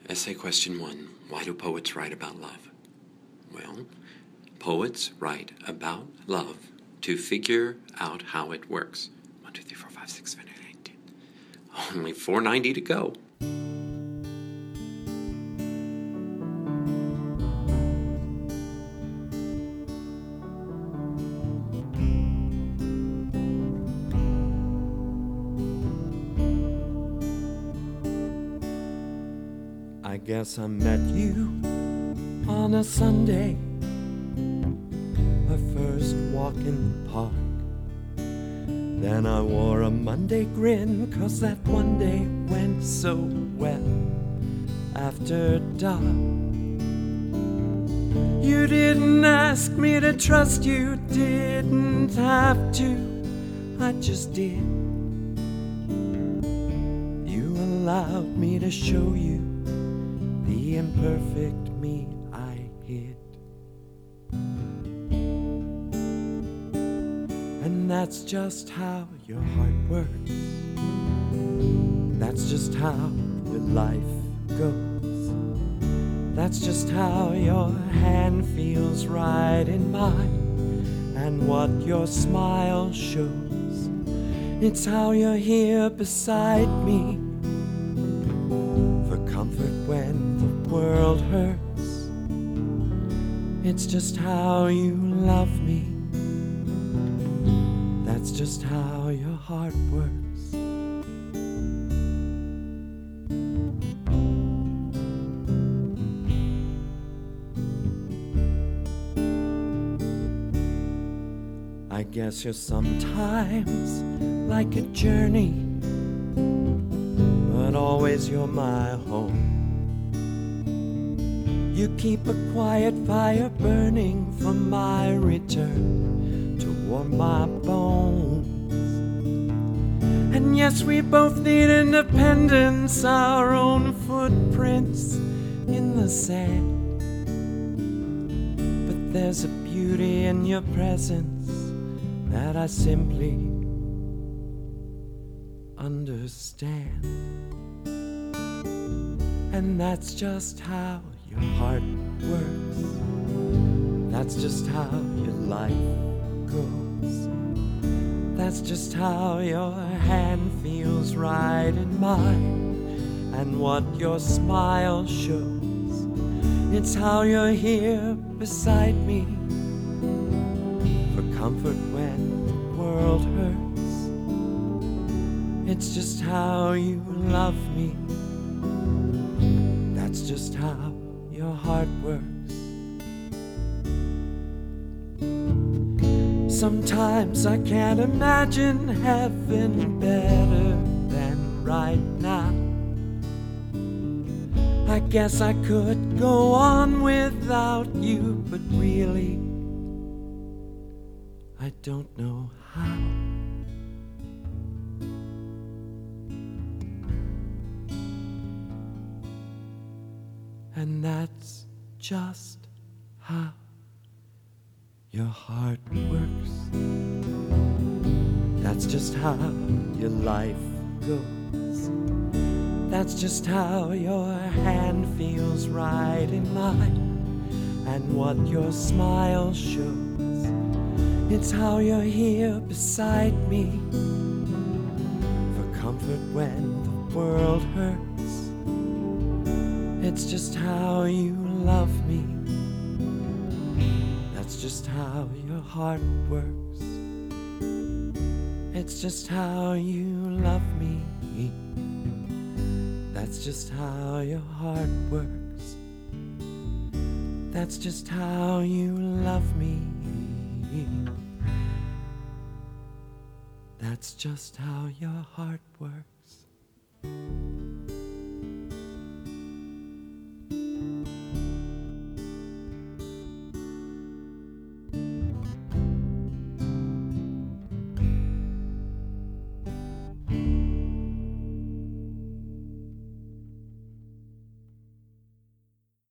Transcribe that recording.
Essay question 1. Why do poets write about love? Well, poets write about love to figure out how it works. 1, 2, 3, 4, 5, 6, 7, 8, 9, 10. Only 490 to go. I guess I met you on a Sunday, our first walk in the park. Then I wore a Monday grin, 'cause that one day went so well after dark. You didn't ask me to trust you, didn't have to, I just did. You allowed me to show you the imperfect me I hid. And that's just how your heart works. That's just how your life goes. That's just how your hand feels right in mine, and what your smile shows. It's how you're here beside me, for comfort when the world hurts. It's just how you love me. That's just how your heart works. I guess you're sometimes like a journey, but always you're my home. You keep a quiet fire burning for my return to warm my bones. And yes, we both need independence, our own footprints in the sand. But there's a beauty in your presence that I simply understand. And that's just how your heart works. That's just how your life goes. That's just how your hand feels right in mine, and what your smile shows. It's how you're here beside me, for comfort when the world hurts. It's just how you love me. That's just how your heart works. Sometimes I can't imagine heaven better than right now. I guess I could go on without you, but really I don't know how. And that's just how your heart works. That's just how your life goes. That's just how your hand feels right in mine, and what your smile shows. It's how you're here beside me, for comfort when the world hurts. It's just how you love me. That's just how your heart works. It's just how you love me. That's just how your heart works. That's just how you love me. That's just how your heart works.